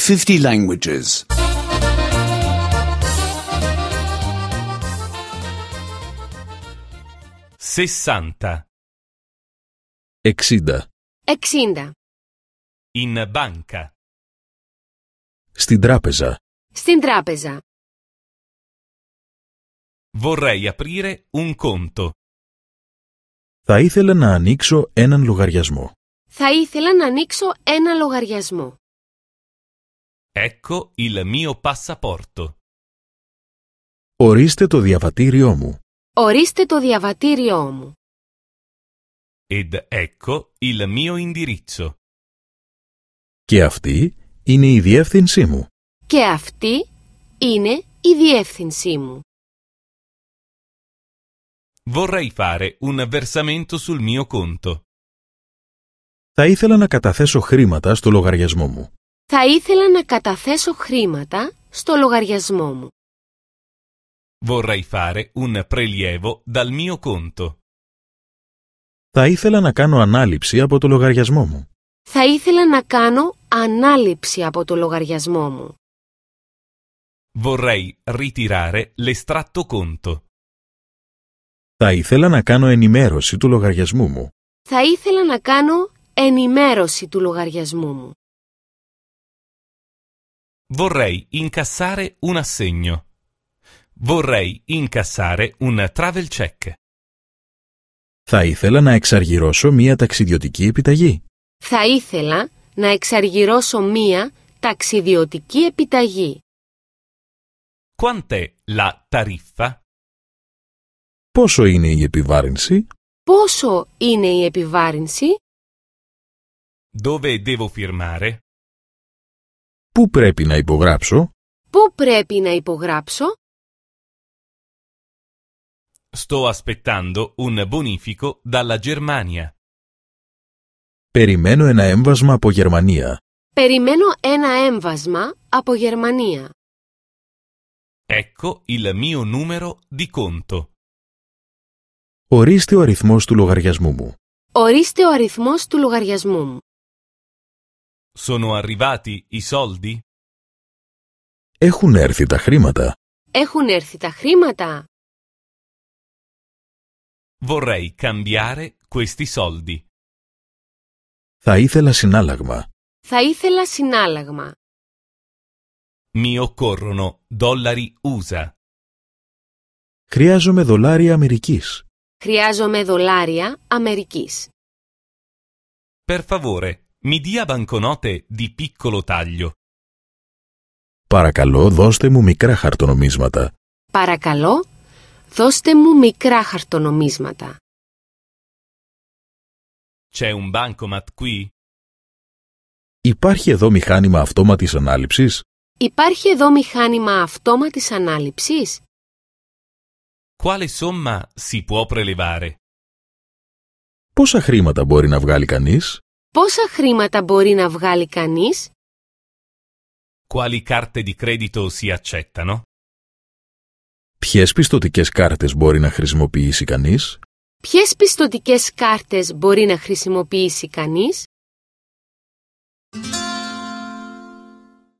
50 languages. 60. 60. 60. In banca. Στην τράπεζα. Στην τράπεζα. Vorrei aprire un conto. Θα ήθελα να ανοίξω έναν λογαριασμό. Θα ήθελα να ανοίξω ένα λογαριασμό. Ecco il mio passaporto. Ορίστε το διαβατήριό μου. Ορίστε το διαβατήριό μου. Ed ecco il mio indirizzo. Και αυτή είναι η διεύθυνσή μου. Και αυτή είναι η διεύθυνσή μου. Vorrei fare un versamento sul mio conto. Θα ήθελα να καταθέσω χρήματα στο λογαριασμό μου. Θα ήθελα να καταθέσω χρήματα στο λογαριασμό μου. Vorrei fare un prelievo dal mio conto. Θα ήθελα να κάνω ανάληψη από το λογαριασμό μου. Θα ήθελα να κάνω ανάληψη από το λογαριασμό μου. Vorrei ritirare l'estratto conto. Θα ήθελα να κάνω ενημέρωση του λογαριασμού μου. Θα ήθελα να κάνω ενημέρωση του λογαριασμού μου. Vorrei incassare un assegno. Vorrei incassare un travel check. Θα ήθελα να εξαργυρώσω μία ταξιδιωτική επιταγή. Θα ήθελα να εξαργυρώσω μία ταξιδιωτική επιταγή. Quant'è la tariffa? Πόσο είναι η επιβάρυνση? Πόσο είναι η επιβάρυνση? Dove devo firmare? Πού πρέπει να υπογράψω? Πού πρέπει να υπογράψω? Sto aspettando un bonifico dalla Germania. Περιμένω ένα έμβασμα από Γερμανία. Περιμένω ένα έμβασμα από Γερμανία. Ecco il mio numero di conto. Ορίστε ο αριθμός του λογαριασμού μου. Ορίστε ο αριθμός του λογαριασμού μου. Sono arrivati i soldi? Έχουν έρθει τα χρήματα. Έχουν έρθει τα χρήματα. Vorrei cambiare questi soldi. Θα ήθελα συνάλλαγμα. Θα ήθελα συνάλλαγμα. Mi occorrono dollari USA. Χρειάζομαι δολάρια Αμερικής. Χρειάζομαι δολάρια Αμερικής. Per favore, mi dia banconote di piccolo taglio. Παρακαλώ, δώστε μου μικρά χαρτονομίσματα. Παρακαλώ, δώστε μου μικρά χαρτονομίσματα. C'è un bancomat qui? Υπάρχει εδώ μηχάνημα αυτόματης ανάληψης? Υπάρχει εδώ μηχάνημα αυτόματης ανάληψης? Quale somma si può prelevare? Πόσα χρήματα μπορεί να βγάλει κανείς? Πόσα χρήματα μπορεί να βγάλει κανείς? Quali carte di credito si accettano? Ποιες πιστωτικές κάρτες μπορεί να χρησιμοποιήσει κανείς? Ποιες πιστωτικές κάρτες μπορεί να χρησιμοποιήσει κανείς?